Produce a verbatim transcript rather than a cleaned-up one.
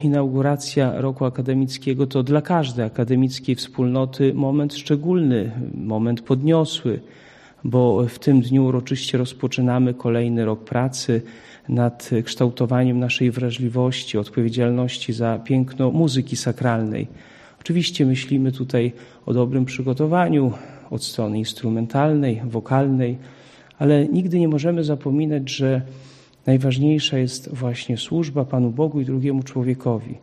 Inauguracja roku akademickiego to dla każdej akademickiej wspólnoty moment szczególny, moment podniosły, bo w tym dniu uroczyście rozpoczynamy kolejny rok pracy nad kształtowaniem naszej wrażliwości, odpowiedzialności za piękno muzyki sakralnej. Oczywiście myślimy tutaj o dobrym przygotowaniu od strony instrumentalnej, wokalnej, ale nigdy nie możemy zapominać, że najważniejsza jest właśnie służba Panu Bogu i drugiemu człowiekowi.